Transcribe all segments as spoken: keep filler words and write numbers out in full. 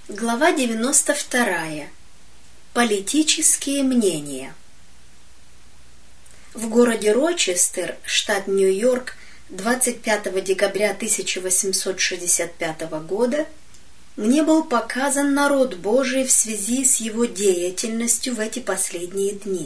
Глава девяносто вторая. Политические мнения. В городе Рочестер, штат Нью-Йорк, двадцать пятого декабря тысяча восемьсот шестьдесят пятого года мне был показан народ Божий в связи с его деятельностью в эти последние дни.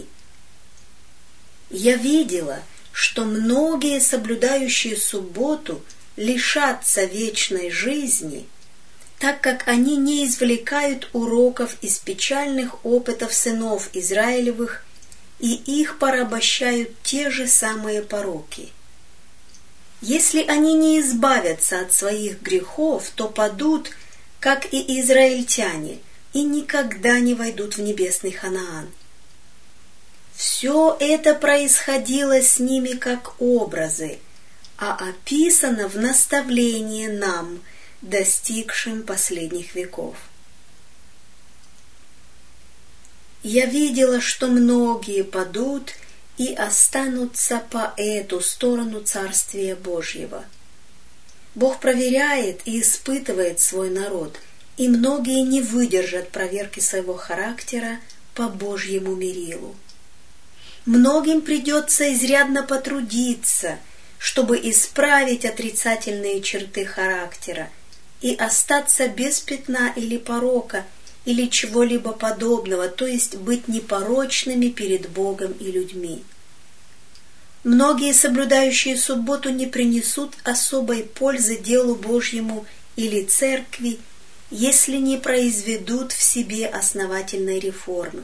Я видела, что многие, соблюдающие субботу, лишатся вечной жизни, так как они не извлекают уроков из печальных опытов сынов Израилевых, и их порабощают те же самые пороки. Если они не избавятся от своих грехов, то падут, как и израильтяне, и никогда не войдут в небесный Ханаан. Все это происходило с ними как образы, а описано в наставлении нам, достигшим последних веков. Я видела, что многие падут и останутся по эту сторону Царствия Божьего. Бог проверяет и испытывает свой народ, и многие не выдержат проверки своего характера по Божьему мерилу. Многим придется изрядно потрудиться, чтобы исправить отрицательные черты характера и остаться без пятна или порока, или чего-либо подобного, то есть быть непорочными перед Богом и людьми. Многие, соблюдающие субботу, не принесут особой пользы делу Божьему или церкви, если не произведут в себе основательной реформы.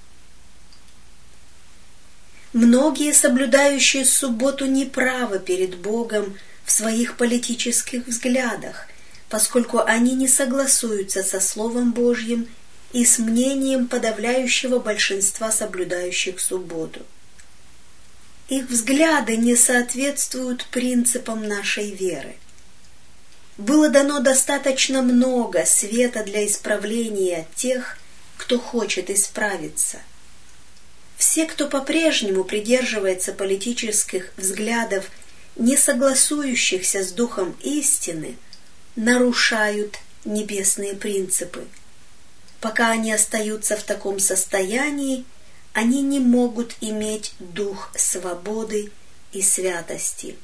Многие, соблюдающие субботу, неправы перед Богом в своих политических взглядах, поскольку они не согласуются со Словом Божьим и с мнением подавляющего большинства соблюдающих субботу. Их взгляды не соответствуют принципам нашей веры. Было дано достаточно много света для исправления тех, кто хочет исправиться. Все, кто по-прежнему придерживается политических взглядов, не согласующихся с Духом истины, нарушают небесные принципы. Пока они остаются в таком состоянии, они не могут иметь дух свободы и святости.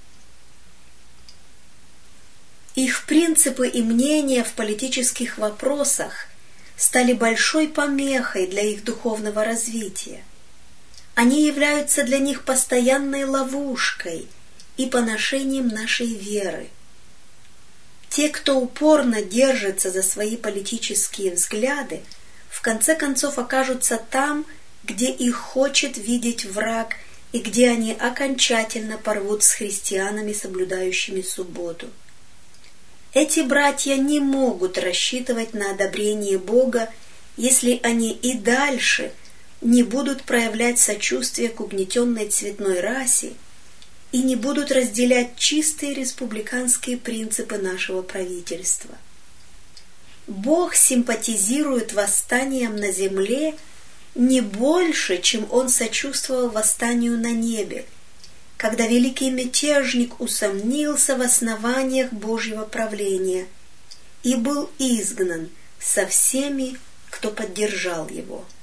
Их принципы и мнения в политических вопросах стали большой помехой для их духовного развития. Они являются для них постоянной ловушкой и поношением нашей веры. Те, кто упорно держится за свои политические взгляды, в конце концов окажутся там, где их хочет видеть враг и где они окончательно порвут с христианами, соблюдающими субботу. Эти братья не могут рассчитывать на одобрение Бога, если они и дальше не будут проявлять сочувствие к угнетенной цветной расе и не будут разделять чистые республиканские принципы нашего правительства. Бог симпатизирует восстаниям на земле не больше, чем Он сочувствовал восстанию на небе, когда великий мятежник усомнился в основаниях Божьего правления и был изгнан со всеми, кто поддержал его.